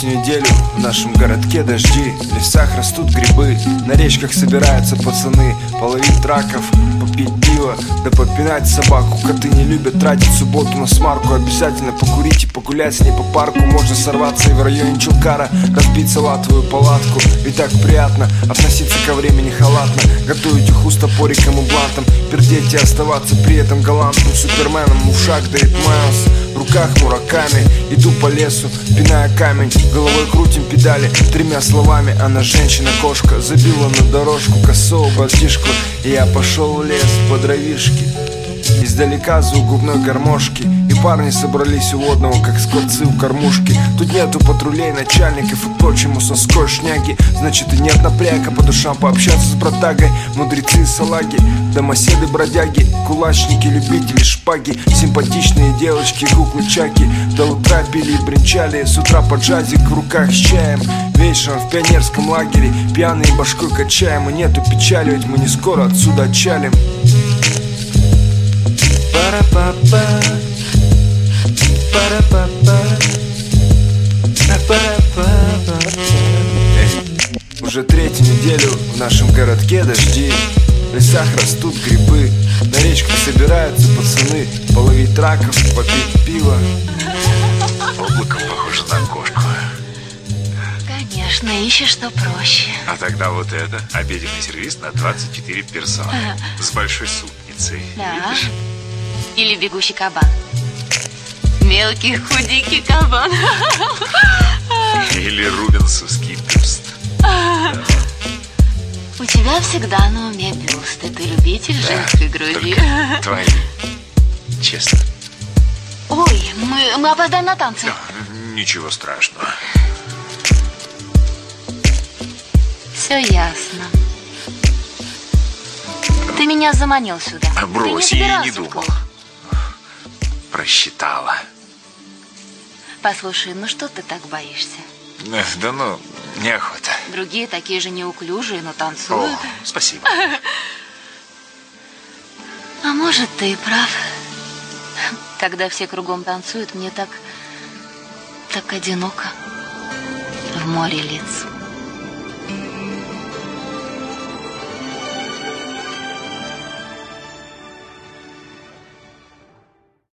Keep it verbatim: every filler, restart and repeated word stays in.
третью неделю в нашем городке дожди. В лесах растут грибы, на речках собираются пацаны. Половить раков, попить пиво, да попинать собаку. Коты не любят тратить субботу на смарку. Обязательно покурить и погулять с ней по парку. Можно сорваться и в районе Чулкара разбить салатовую палатку. Ведь так приятно относиться ко времени халатно. Готовить уху с топориком и блантом, пердеть и оставаться при этом галантным суперменом. Мушак да Майлз, в руках мураками. Иду по лесу, пиная камень, головой крутим педали. Тремя словами: она женщина-кошка. Забила на дорожку косого братишку, и я пошел в лес по дровишке. Издалека звук губной гармошки, и парни собрались у водного, как скотцы у кормушки. Тут нету патрулей, начальников и прочему соской шняги. Значит, и нет напряга по душам пообщаться с братагой. Мудрецы и салаги, домоседы бродяги, кулачники, любители шпаги, симпатичные девочки, куклы чаки. До утра пили и бренчали, с утра под джазик в руках с чаем. Вечером в пионерском лагере пьяные башкой качаем. И нету печали, ведь мы не скоро отсюда отчалим. Пара-па-па, пара-па-па, пара-па-па. Уже третью неделю в нашем городке дожди. В лесах растут грибы, на речках собираются пацаны. Половить раков, попить пиво. Облако похоже на кошку. Конечно, ищешь что проще. А тогда вот это обеденный сервис на двадцать четыре персоны с большой супницей. Да. Видишь? Или бегущий кабан. Мелкий худенький кабан. Или рубинсовский бюст. У тебя всегда на уме бюст. Ты любитель Да, женской груди. Твои. Честно. Ой, мы, мы опоздаем на танцы. Да, ничего страшного. Все ясно. Ты меня заманил сюда. А брось, Ты не я и не собирался в думал. клуб. Просчитала. Послушай, ну что ты так боишься? Эх, да ну, неохота. Другие такие же неуклюжие, но О, танцуют. спасибо. А может, ты и прав. Когда все кругом танцуют, мне так... так одиноко в море лиц.